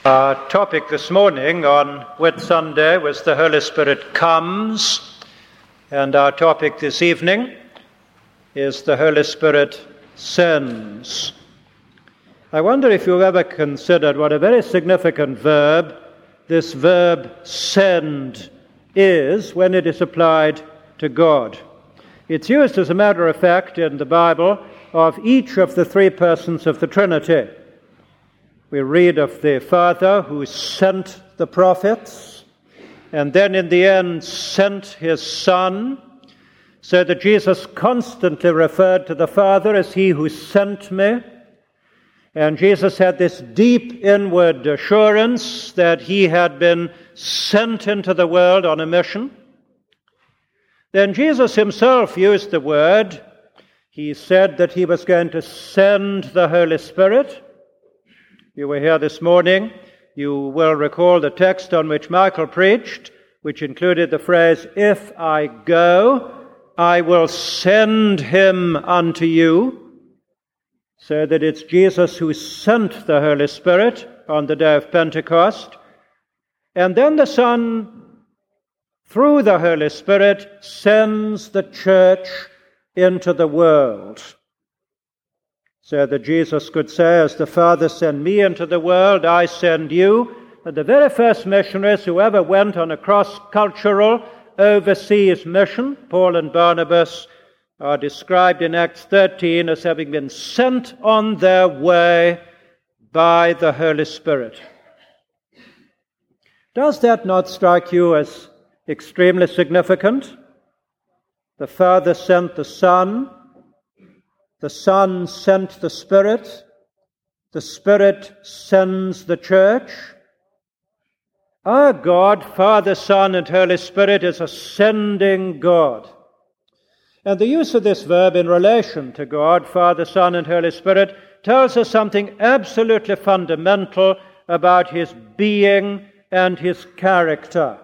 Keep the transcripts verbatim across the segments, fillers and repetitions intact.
Our topic this morning on Whit Sunday was the Holy Spirit comes, and our topic this evening is the Holy Spirit sends. I wonder if you've ever considered what a very significant verb this verb send is when it is applied to God. It's used as a matter of fact in the Bible of each of the three persons of the Trinity. We read of the Father who sent the prophets, and then in the end sent his Son, so that Jesus constantly referred to the Father as he who sent me. And Jesus had this deep inward assurance that he had been sent into the world on a mission. Then Jesus himself used the word. He said that he was going to send the Holy Spirit. You were here this morning. You will recall the text on which Michael preached, which included the phrase, "If I go, I will send him unto you," so that it's Jesus who sent the Holy Spirit on the day of Pentecost. And then the Son, through the Holy Spirit, sends the church into the world, so that Jesus could say, "As the Father sent me into the world, I send you." And the very first missionaries who ever went on a cross-cultural overseas mission, Paul and Barnabas, are described in Acts thirteen as having been sent on their way by the Holy Spirit. Does that not strike you as extremely significant? The Father sent the Son, the Son sent the Spirit, the Spirit sends the church. Our God, Father, Son, and Holy Spirit, is a sending God. And the use of this verb in relation to God, Father, Son, and Holy Spirit, tells us something absolutely fundamental about his being and his character.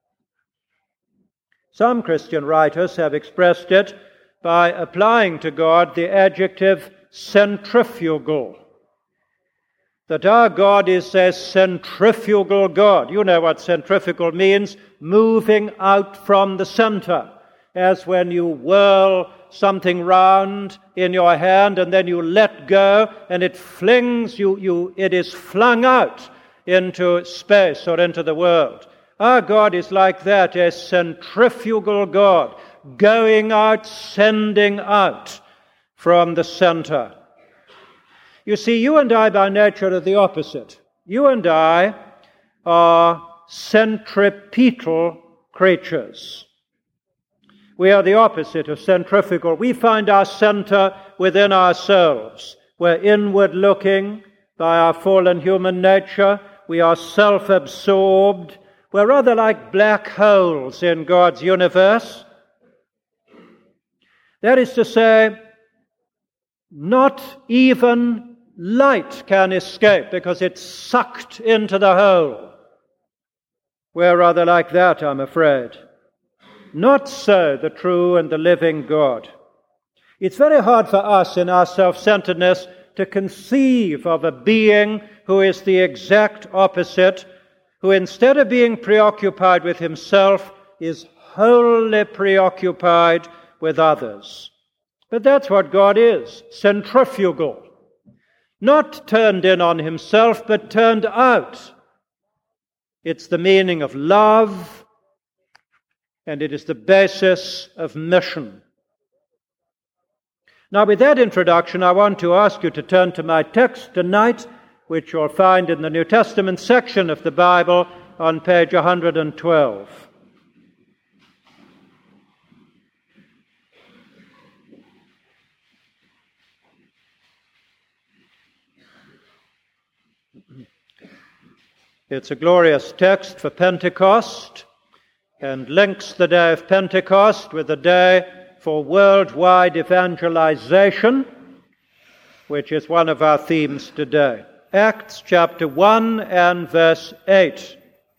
Some Christian writers have expressed it by applying to God the adjective centrifugal. That our God is a centrifugal God. You know what centrifugal means, moving out from the center, as when you whirl something round in your hand and then you let go and it flings, you, you, it is flung out into space or into the world. Our God is like that, a centrifugal God, going out, sending out from the center. You see, you and I by nature are the opposite. You and I are centripetal creatures. We are the opposite of centrifugal. We find our center within ourselves. We're inward looking by our fallen human nature. We are self-absorbed. We're rather like black holes in God's universe. That is to say, not even light can escape because it's sucked into the hole. We're rather like that, I'm afraid. Not so the true and the living God. It's very hard for us in our self-centeredness to conceive of a being who is the exact opposite, who instead of being preoccupied with himself is wholly preoccupied with others. But that's what God is, centrifugal. Not turned in on himself, but turned out. It's the meaning of love, and it is the basis of mission. Now, with that introduction, I want to ask you to turn to my text tonight, which you'll find in the New Testament section of the Bible on page one hundred twelve. It's a glorious text for Pentecost and links the day of Pentecost with the day for worldwide evangelization, which is one of our themes today. Acts chapter one and verse eight.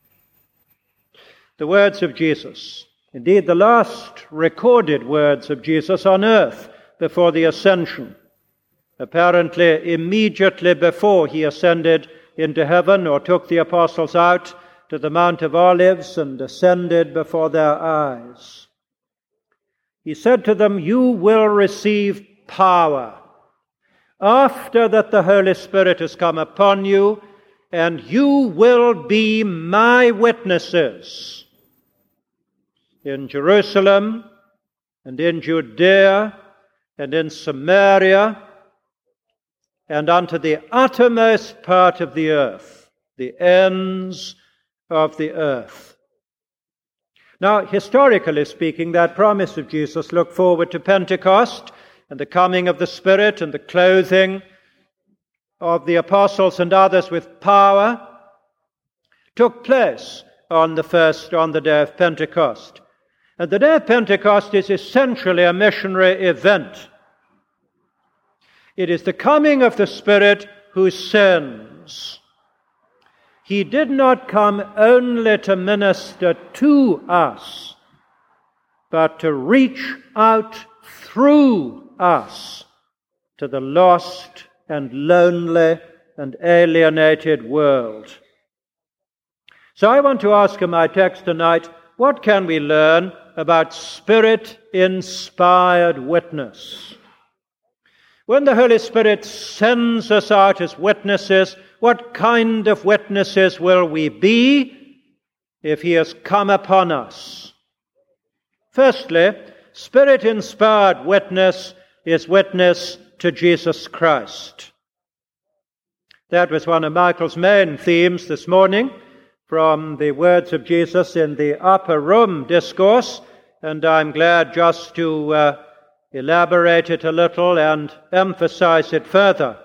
The words of Jesus, indeed the last recorded words of Jesus on earth before the ascension. Apparently, immediately before he ascended into heaven or took the apostles out to the Mount of Olives and ascended before their eyes. He said to them, "You will receive power after that the Holy Spirit has come upon you, and you will be my witnesses in Jerusalem and in Judea and in Samaria and unto the uttermost part of the earth," the ends of the earth. Now, historically speaking, that promise of Jesus looked forward to Pentecost and the coming of the Spirit and the clothing of the apostles and others with power took place on the first, on the day of Pentecost. And the day of Pentecost is essentially a missionary event. It is the coming of the Spirit who sends. He did not come only to minister to us, but to reach out through us to the lost and lonely and alienated world. So I want to ask in my text tonight, what can we learn about Spirit-inspired witness? When the Holy Spirit sends us out as witnesses, what kind of witnesses will we be if He has come upon us? Firstly, Spirit-inspired witness is witness to Jesus Christ. That was one of Michael's main themes this morning from the words of Jesus in the Upper Room Discourse, and I'm glad just to uh, elaborate it a little and emphasize it further.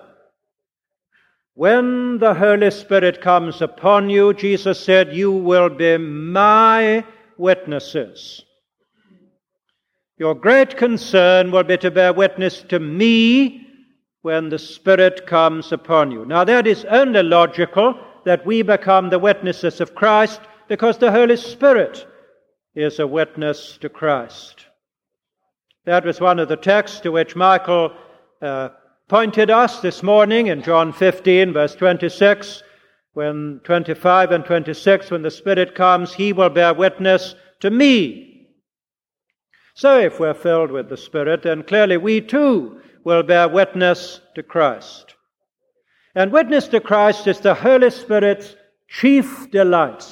When the Holy Spirit comes upon you, Jesus said, "You will be my witnesses." Your great concern will be to bear witness to me when the Spirit comes upon you. Now that is only logical that we become the witnesses of Christ because the Holy Spirit is a witness to Christ. That was one of the texts to which Michael uh, pointed us this morning in John fifteen, verse twenty-six, when twenty-five and twenty-six, when the Spirit comes, He will bear witness to me. So if we're filled with the Spirit, then clearly we too will bear witness to Christ. And witness to Christ is the Holy Spirit's chief delight.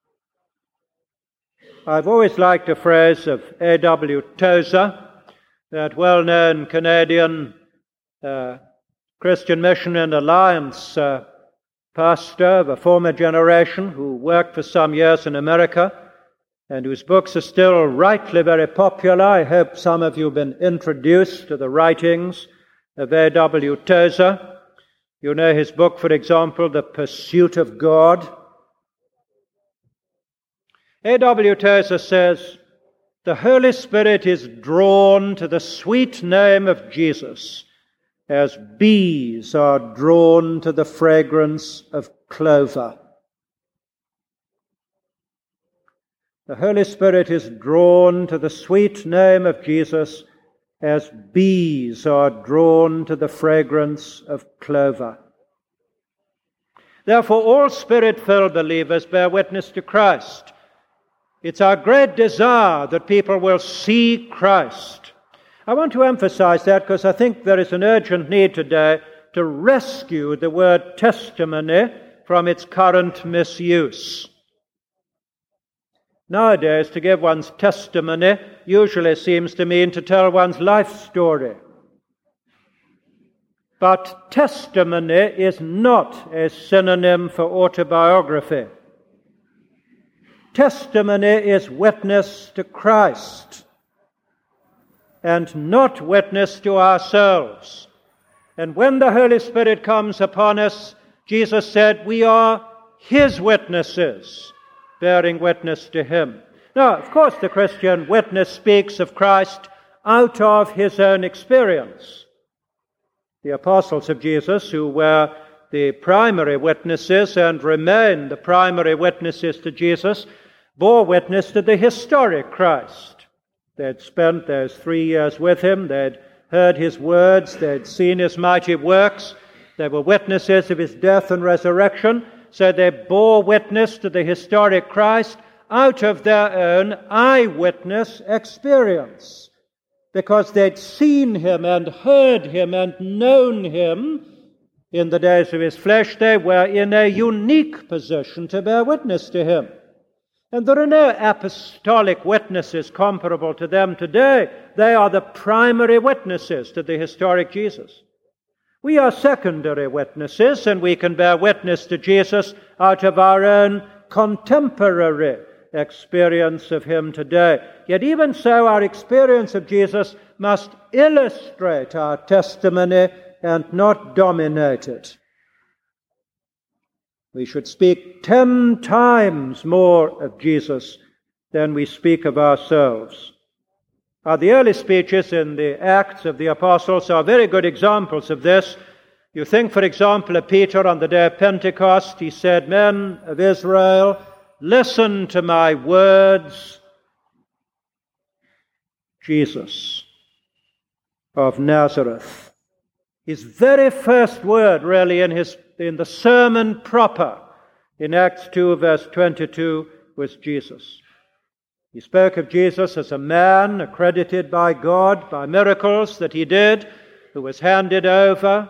I've always liked a phrase of A W Tozer, that well-known Canadian uh, Christian Mission and Alliance uh, pastor of a former generation who worked for some years in America and whose books are still rightly very popular. I hope some of you have been introduced to the writings of A W Tozer. You know his book, for example, The Pursuit of God. A W Tozer says, "The Holy Spirit is drawn to the sweet name of Jesus as bees are drawn to the fragrance of clover." The Holy Spirit is drawn to the sweet name of Jesus as bees are drawn to the fragrance of clover. Therefore, all Spirit-filled believers bear witness to Christ. It's our great desire that people will see Christ. I want to emphasize that because I think there is an urgent need today to rescue the word testimony from its current misuse. Nowadays, to give one's testimony usually seems to mean to tell one's life story. But testimony is not a synonym for autobiography. Testimony is witness to Christ and not witness to ourselves. And when the Holy Spirit comes upon us, Jesus said, we are His witnesses, bearing witness to Him. Now, of course, the Christian witness speaks of Christ out of his own experience. The apostles of Jesus, who were the primary witnesses and remain the primary witnesses to Jesus, bore witness to the historic Christ. They had spent those three years with Him. They had heard His words. They had seen His mighty works. They were witnesses of his death and resurrection, so they bore witness to the historic Christ out of their own eyewitness experience, because they'd seen him and heard him and known him in the days of his flesh. They were in a unique position to bear witness to him. And there are no apostolic witnesses comparable to them today. They are the primary witnesses to the historic Jesus. We are secondary witnesses, and we can bear witness to Jesus out of our own contemporary experience of him today. Yet even so, our experience of Jesus must illustrate our testimony and not dominate it. We should speak ten times more of Jesus than we speak of ourselves. Uh, the early speeches in the Acts of the Apostles are very good examples of this. You think, for example, of Peter on the day of Pentecost. He said, "Men of Israel, listen to my words. Jesus of Nazareth." His very first word, really, in his in the sermon proper, in Acts two, verse twenty-two, was Jesus. He spoke of Jesus as a man accredited by God by miracles that he did, who was handed over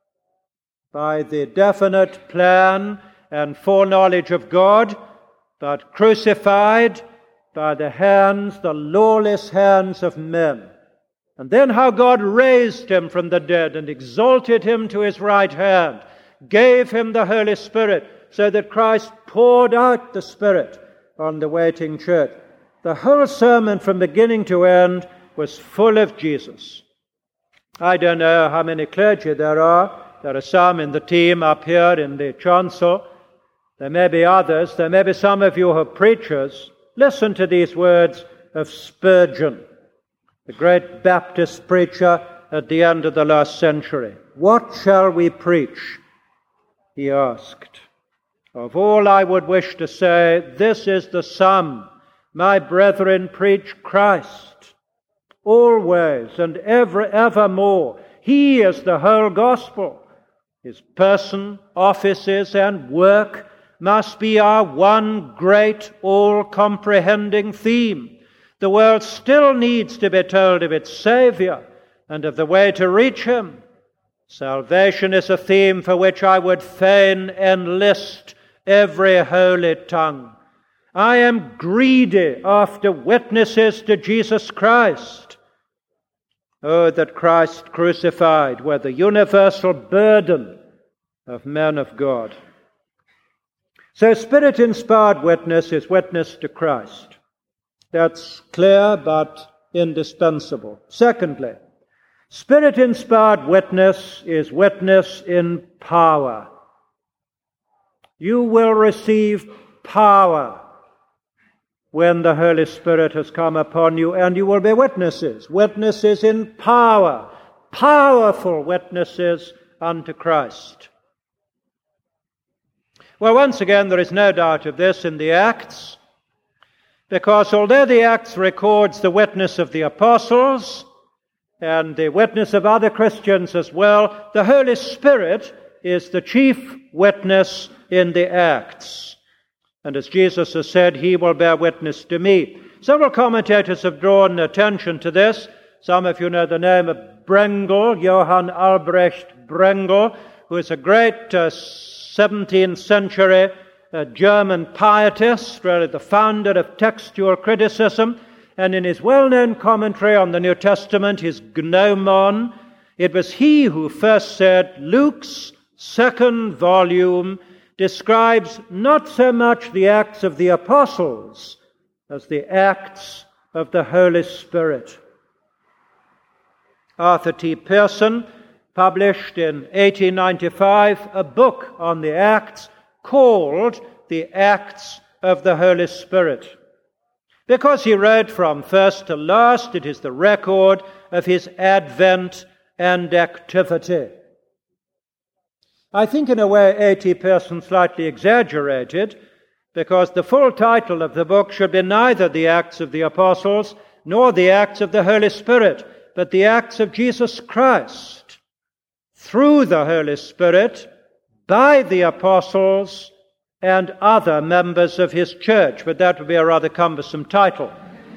by the definite plan and foreknowledge of God, but crucified by the hands, the lawless hands of men. And then how God raised him from the dead and exalted him to his right hand, gave him the Holy Spirit, so that Christ poured out the Spirit on the waiting church. The whole sermon from beginning to end was full of Jesus. I don't know how many clergy there are. There are some in the team up here in the chancel. There may be others. There may be some of you who are preachers. Listen to these words of Spurgeon, the great Baptist preacher at the end of the last century. "What shall we preach?" he asked. "Of all I would wish to say, this is the sum. My brethren, preach Christ, always and ever, evermore. He is the whole gospel. His person, offices, and work must be our one great, all-comprehending theme. The world still needs to be told of its Savior and of the way to reach him. Salvation is a theme for which I would fain enlist every holy tongue. I am greedy after witnesses to Jesus Christ. Oh, that Christ crucified were the universal burden of men of God." So Spirit-inspired witness is witness to Christ. That's clear but indispensable. Secondly, Spirit-inspired witness is witness in power. You will receive power when the Holy Spirit has come upon you, and you will be witnesses. Witnesses in power. Powerful witnesses unto Christ. Well, once again, there is no doubt of this in the Acts, because although the Acts records the witness of the apostles and the witness of other Christians as well, the Holy Spirit is the chief witness in the Acts. And as Jesus has said, he will bear witness to me. Several commentators have drawn attention to this. Some of you know the name of Brengel, Johann Albrecht Brengel, who is a great uh, seventeenth century uh, German pietist, really the founder of textual criticism. And in his well-known commentary on the New Testament, his Gnomon, it was he who first said, Luke's second volume describes not so much the Acts of the Apostles as the Acts of the Holy Spirit. Arthur T. Pearson published in eighteen ninety-five a book on the Acts called The Acts of the Holy Spirit. Because he wrote from first to last, it is the record of his advent and activity. I think in a way A T Pearson slightly exaggerated, because the full title of the book should be neither the Acts of the Apostles nor the Acts of the Holy Spirit, but the Acts of Jesus Christ, through the Holy Spirit by the apostles and other members of his church. But that would be a rather cumbersome title.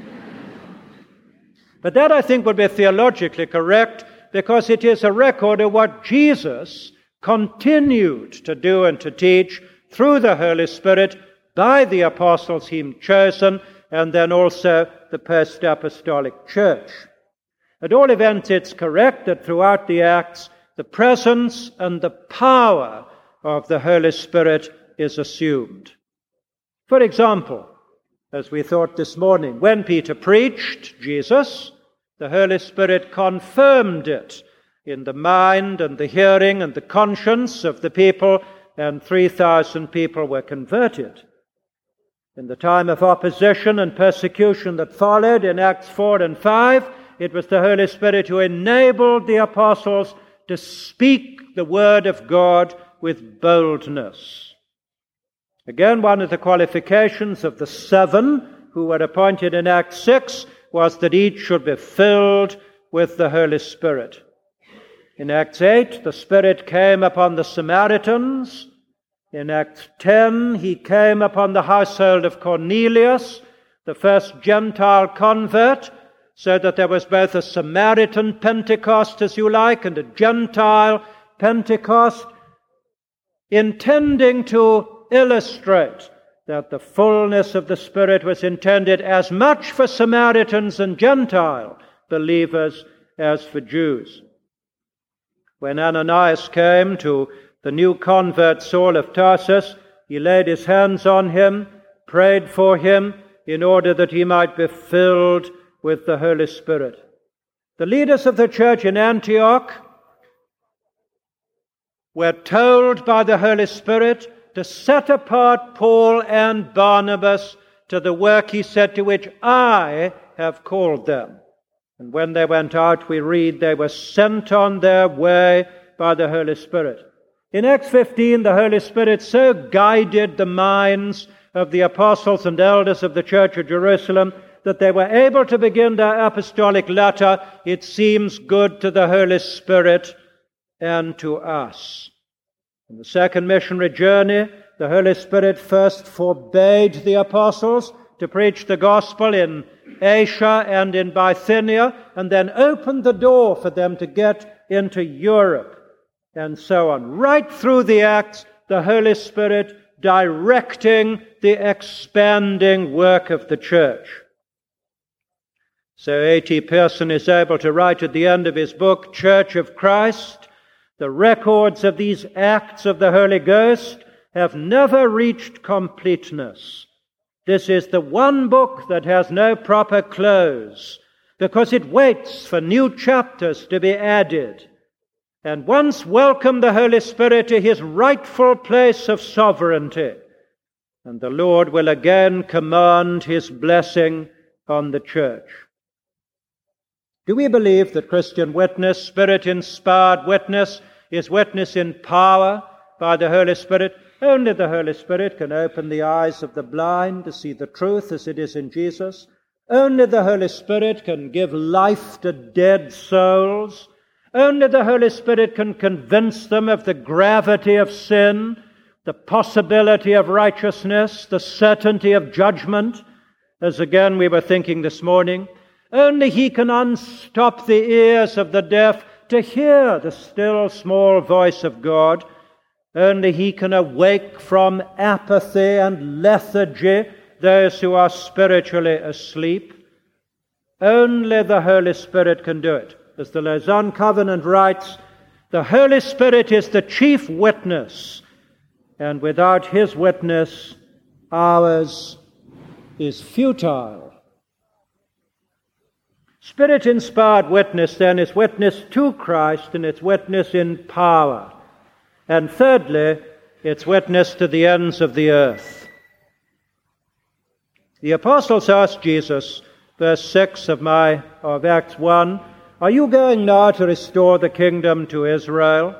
But that, I think, would be theologically correct, because it is a record of what Jesus continued to do and to teach through the Holy Spirit by the apostles him chosen, and then also the post-apostolic church. At all events, it's correct that throughout the Acts, the presence and the power of the Holy Spirit is assumed. For example, as we thought this morning, when Peter preached Jesus, the Holy Spirit confirmed it in the mind and the hearing and the conscience of the people, and three thousand people were converted. In the time of opposition and persecution that followed in Acts four and five, it was the Holy Spirit who enabled the apostles to speak the word of God with boldness. Again, one of the qualifications of the seven who were appointed in Acts six was that each should be filled with the Holy Spirit. In Acts eight, the Spirit came upon the Samaritans. In Acts ten, he came upon the household of Cornelius, the first Gentile convert, so that there was both a Samaritan Pentecost, as you like, and a Gentile Pentecost, intending to illustrate that the fullness of the Spirit was intended as much for Samaritans and Gentile believers as for Jews. When Ananias came to the new convert Saul of Tarsus, he laid his hands on him, prayed for him, in order that he might be filled with the Holy Spirit. The leaders of the church in Antioch were told by the Holy Spirit to set apart Paul and Barnabas to the work, he said, to which I have called them. And when they went out, we read, they were sent on their way by the Holy Spirit. In Acts fifteen, the Holy Spirit so guided the minds of the apostles and elders of the church of Jerusalem that they were able to begin their apostolic letter, "It seems good to the Holy Spirit and to us." In the second missionary journey, the Holy Spirit first forbade the apostles to preach the gospel in Asia and in Bithynia, and then opened the door for them to get into Europe, and so on. Right through the Acts, the Holy Spirit directing the expanding work of the church. So A T Pearson is able to write at the end of his book, Church of Christ, the records of these acts of the Holy Ghost have never reached completeness. This is the one book that has no proper close, because it waits for new chapters to be added. And once welcome the Holy Spirit to his rightful place of sovereignty, and the Lord will again command his blessing on the church. Do we believe that Christian witness, Spirit-inspired witness, is witness in power by the Holy Spirit? Only the Holy Spirit can open the eyes of the blind to see the truth as it is in Jesus. Only the Holy Spirit can give life to dead souls. Only the Holy Spirit can convince them of the gravity of sin, the possibility of righteousness, the certainty of judgment, as again we were thinking this morning. Only he can unstop the ears of the deaf to hear the still small voice of God. Only he can awake from apathy and lethargy those who are spiritually asleep. Only the Holy Spirit can do it. As the Lausanne Covenant writes, the Holy Spirit is the chief witness, and without his witness, ours is futile. Spirit-inspired witness, then, is witness to Christ, and it's witness in power. And thirdly, it's witness to the ends of the earth. The apostles asked Jesus, verse six of, my, of Acts one, "Are you going now to restore the kingdom to Israel?"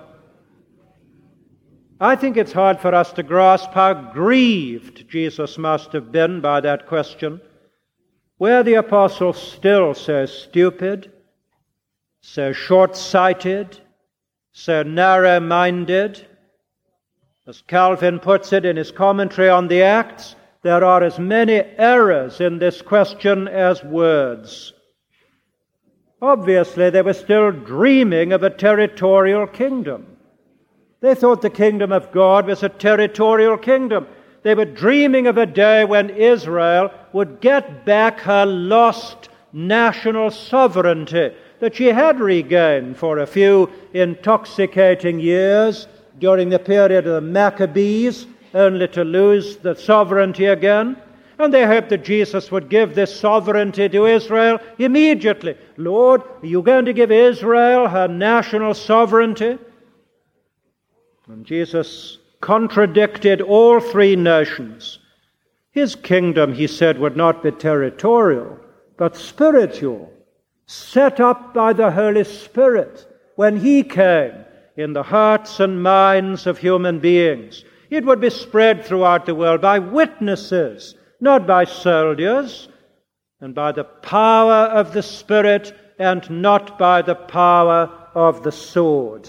I think it's hard for us to grasp how grieved Jesus must have been by that question. Were the apostles still so stupid, so short-sighted, so narrow-minded. As Calvin puts it in his commentary on the Acts, there are as many errors in this question as words. Obviously, they were still dreaming of a territorial kingdom. They thought the kingdom of God was a territorial kingdom. They were dreaming of a day when Israel would get back her lost national sovereignty that she had regained for a few intoxicating years during the period of the Maccabees, only to lose the sovereignty again. And they hoped that Jesus would give this sovereignty to Israel immediately. Lord, are you going to give Israel her national sovereignty? And Jesus contradicted all three notions. His kingdom, he said, would not be territorial, but spiritual, set up by the Holy Spirit when he came in the hearts and minds of human beings. It would be spread throughout the world by witnesses, not by soldiers, and by the power of the Spirit and not by the power of the sword.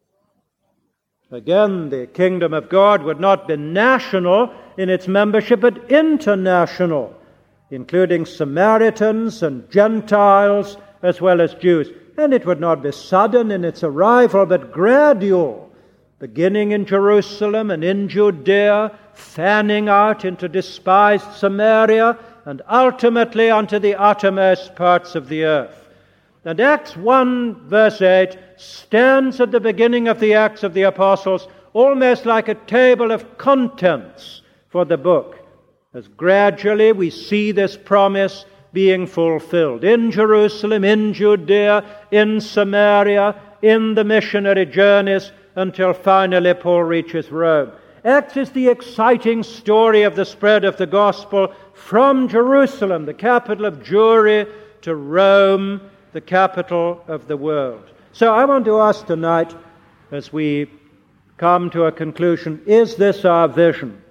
Again, the kingdom of God would not be national in its membership, but international, including Samaritans and Gentiles as well as Jews. And it would not be sudden in its arrival, but gradual, beginning in Jerusalem and in Judea, fanning out into despised Samaria, and ultimately unto the uttermost parts of the earth. And Acts one, verse eight, stands at the beginning of the Acts of the Apostles almost like a table of contents for the book, as gradually we see this promise being fulfilled in Jerusalem, in Judea, in Samaria, in the missionary journeys, until finally Paul reaches Rome. Acts is the exciting story of the spread of the gospel from Jerusalem, the capital of Jewry, to Rome, the capital of the world. So I want to ask tonight, as we come to a conclusion, is this our vision?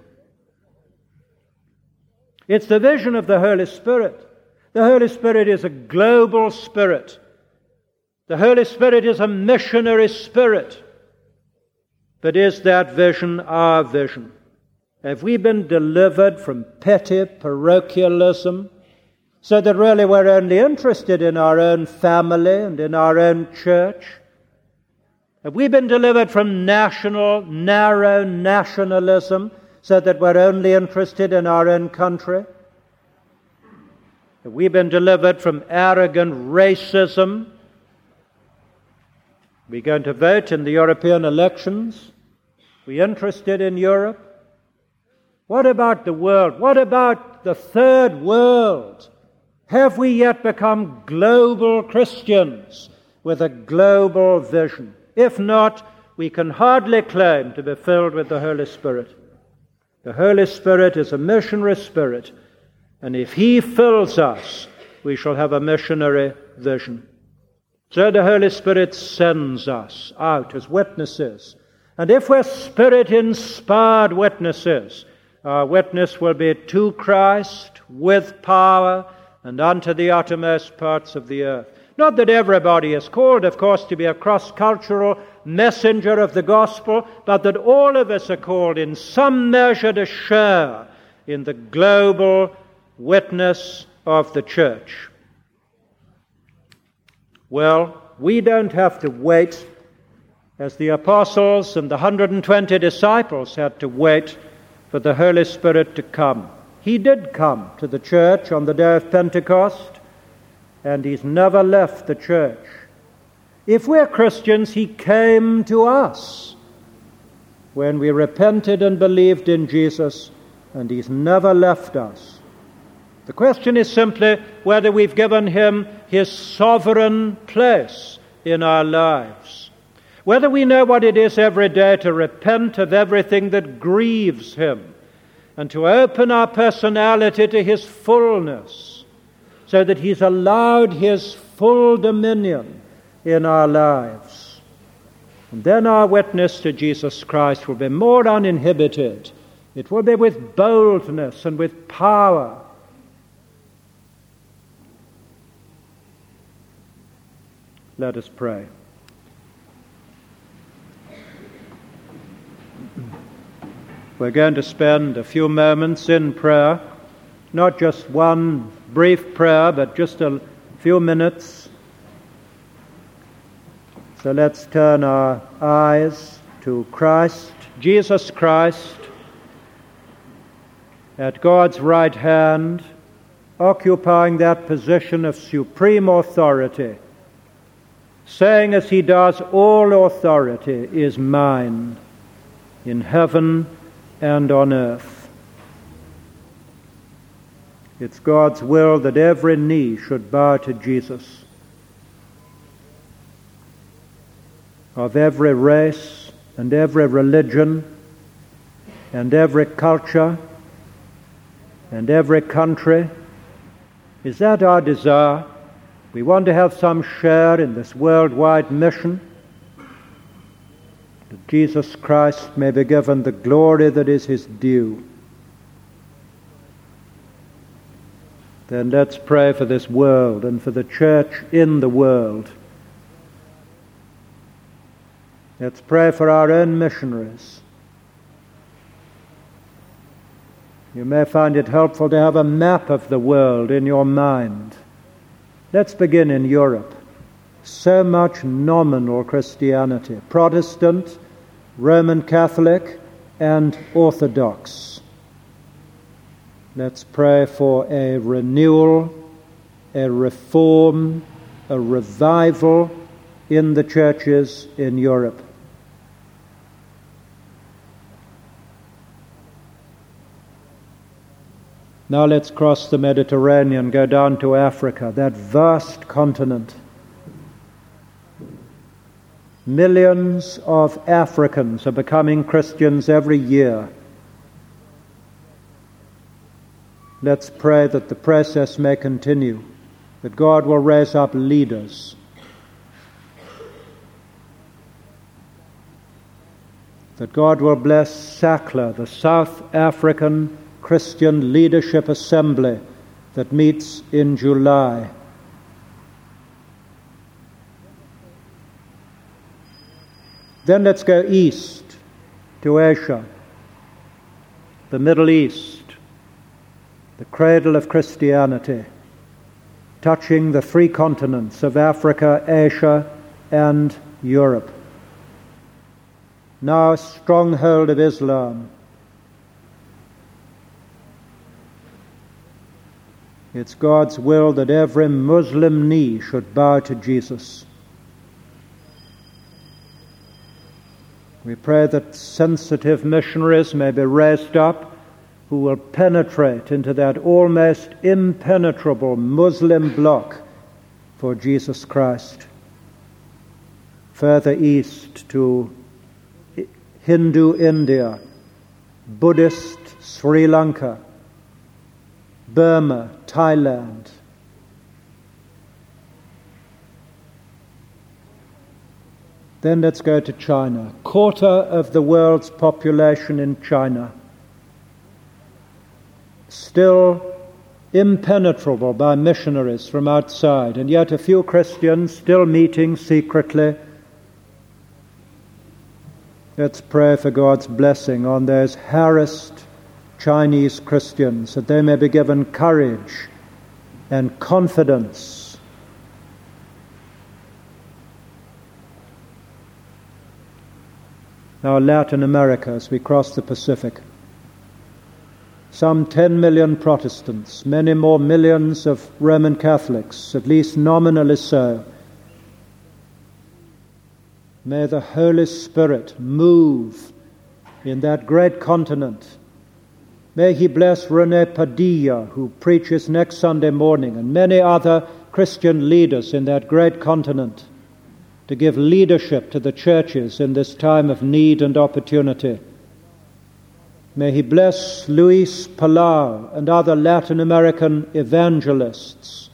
It's the vision of the Holy Spirit. The Holy Spirit is a global spirit. The Holy Spirit is a missionary spirit. But is that vision our vision? Have we been delivered from petty parochialism, so that really we're only interested in our own family and in our own church? Have we been delivered from national, narrow nationalism, so that we're only interested in our own country? Have we been delivered from arrogant racism? Are we going to vote in the European elections? Are we interested in Europe? What about the world? What about the third world? Have we yet become global Christians with a global vision? If not, we can hardly claim to be filled with the Holy Spirit. The Holy Spirit is a missionary spirit, and if He fills us, we shall have a missionary vision. So the Holy Spirit sends us out as witnesses. And if we're Spirit-inspired witnesses, our witness will be to Christ, with power, and unto the uttermost parts of the earth. Not that everybody is called, of course, to be a cross-cultural messenger of the gospel, but that all of us are called in some measure to share in the global witness of the church. Well, we don't have to wait as the apostles and the one hundred twenty disciples had to wait for the Holy Spirit to come. He did come to the church on the day of Pentecost, and He's never left the church. If we're Christians, He came to us when we repented and believed in Jesus, and He's never left us. The question is simply whether we've given Him His sovereign place in our lives, whether we know what it is every day to repent of everything that grieves Him, and to open our personality to His fullness, so that He's allowed His full dominion in our lives. And then our witness to Jesus Christ will be more uninhibited. It will be with boldness and with power. Let us pray. we're going to spend a few moments in prayer, not just one brief prayer, but just a few minutes. So let's turn our eyes to Christ, Jesus Christ, at God's right hand, occupying that position of supreme authority, saying as he does, all authority is mine in heaven and on earth. It's God's will that every knee should bow to Jesus, of every race and every religion and every culture and every country. Is that our desire? We want to have some share in this worldwide mission, that Jesus Christ may be given the glory that is his due. Then let's pray for this world and for the church in the world. Let's pray for our own missionaries. You may find it helpful to have a map of the world in your mind. Let's begin in Europe. So much nominal Christianity, Protestant, Roman Catholic, and Orthodox. Let's pray for a renewal, a reform, a revival in the churches in Europe. Now let's cross the Mediterranean, go down to Africa, that vast continent. Millions of Africans are becoming Christians every year. Let's pray that the process may continue, that God will raise up leaders. That God will bless S A C L A, the South African Christian Leadership Assembly that meets in July. Then let's go east to Asia, the Middle East, the cradle of Christianity, touching the three continents of Africa, Asia, and Europe. Now a stronghold of Islam. It's God's will that every Muslim knee should bow to Jesus. We pray that sensitive missionaries may be raised up who will penetrate into that almost impenetrable Muslim bloc for Jesus Christ. Further east to Hindu India, Buddhist Sri Lanka, Burma, Thailand. Then let's go to China. Quarter of the world's population in China. Still impenetrable by missionaries from outside, and yet a few Christians still meeting secretly. Let's pray for God's blessing on those harassed Chinese Christians, that they may be given courage and confidence. Now Latin America, as we cross the Pacific. Some ten million Protestants, many more millions of Roman Catholics, at least nominally so. May the Holy Spirit move in that great continent. May he bless René Padilla, who preaches next Sunday morning, and many other Christian leaders in that great continent, to give leadership to the churches in this time of need and opportunity. May he bless Luis Palau and other Latin American evangelists.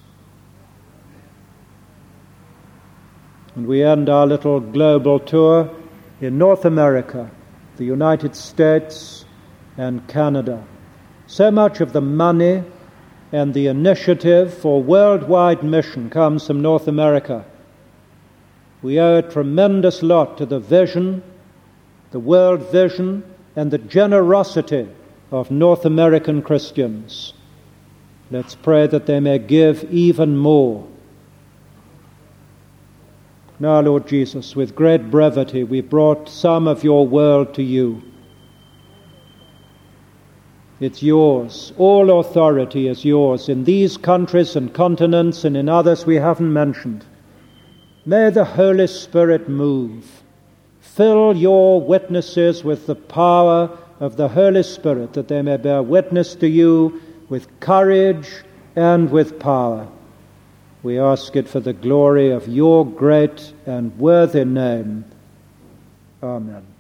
And we end our little global tour in North America, the United States, and Canada. So much of the money and the initiative for worldwide mission comes from North America. We owe a tremendous lot to the vision, the world vision and the generosity of North American Christians. Let's pray that they may give even more. Now, Lord Jesus, with great brevity we brought some of your world to you. It's yours. All authority is yours in these countries and continents and in others we haven't mentioned. May the Holy Spirit move. Fill your witnesses with the power of the Holy Spirit, that they may bear witness to you with courage and with power. We ask it for the glory of your great and worthy name. Amen.